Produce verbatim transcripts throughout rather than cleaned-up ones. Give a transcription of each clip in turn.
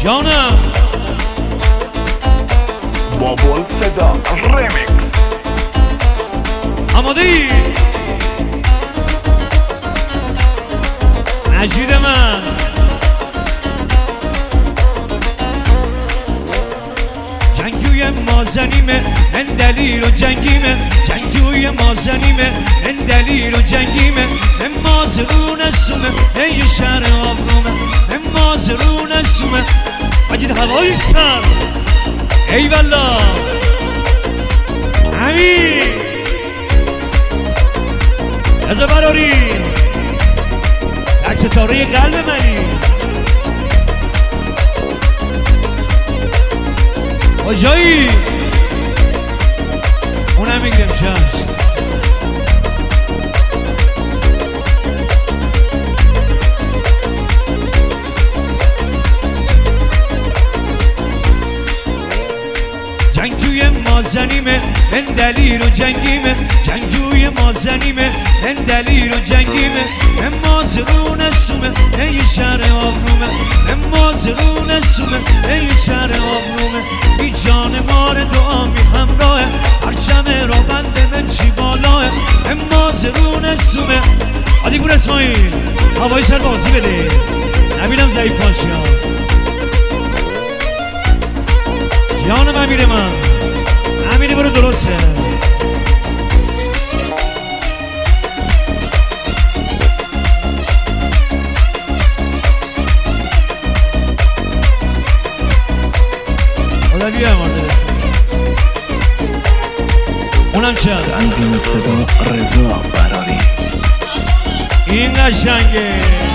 جانم بابل صدا ریمیکس. آماده ای؟ مجید من جنگجوی مازنیمه من دلیر و جنگیمه جنگجوی مازنیمه من دلیر و جنگیمه من مازرون سومه ای شهر آبرومه من مازرون سومه مجید هوایی سر ای والله امین ازا براری در ستاره قلب منی کجایی اونم میگیرم شهر جنگجوی مازنیمه من دلیر و جنگیمه جنگجوی مازنیمه من دلیر و جنگیمه من مازرون سومه ای شهر آبرومه من مازرون سومه ای شهر آبرومه بی جان مار دعا می همراهه پرچم را بنده من چی بالاه من مازرون سومه علی پور اسماعیل هوای سر بازی بده نبینم ضعیف باشی جانم امیر من امیری برو درسته حالا بیا مارده رسمی اونم چند تنظیم صدا رضا براری. این قشنگه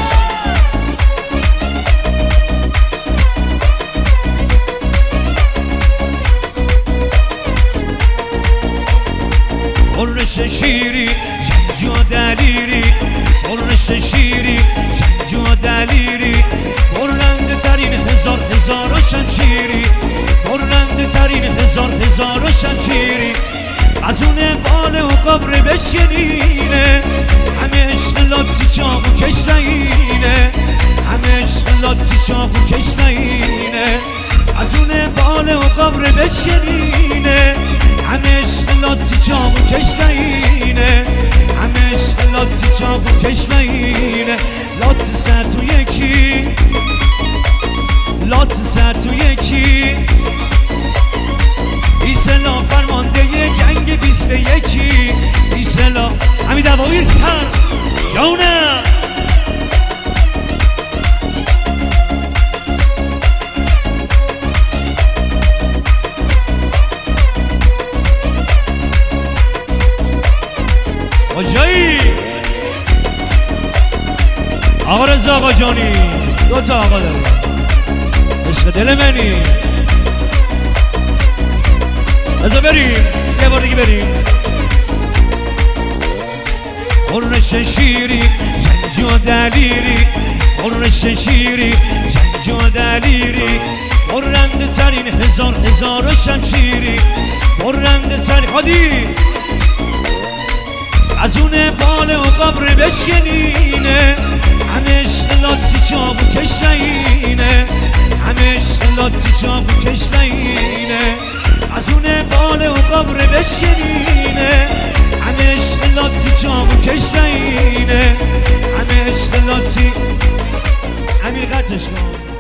قرنش شیری جنگجو دلیری قرنش شیری جنگجو دلیری برنده ترین هزار هزار و شمشیری برنده ترین هزار هزار و شمشیری از اون بال و قبر بشینینه همه عشق لاتی چاقو کشتینه همه عشق لاتی چاقو کشتینه از اون بال و قبر بشینینه همه عشق لاتی چاقو کشتینه همه عشق لاتی چاقو کشتینه لات سر تو یکی لات سر تو یکی بیسلا فرمانده جنگ بیست یکی بیسلا همین دوایی سر جانم آجایی آقا رضا آقا جانی دو تا آقا داره عشق دل منی ازا بریم یه بار دیگه بریم قرنش شیری جنگجو دلیری قرنش شیری جنگجو دلیری برنده ترین هزار هزار و شمشیری برنده ترین خادی از اون بال و قبر بشینینه همه عشق لاتی چاقو کشتینه همه عشق لاتی چاقو کشتینه از اون بال و قبر بشینینه همه عشق لاتی چاقو کشتینه همه عشق لاتی امیر قطعش کن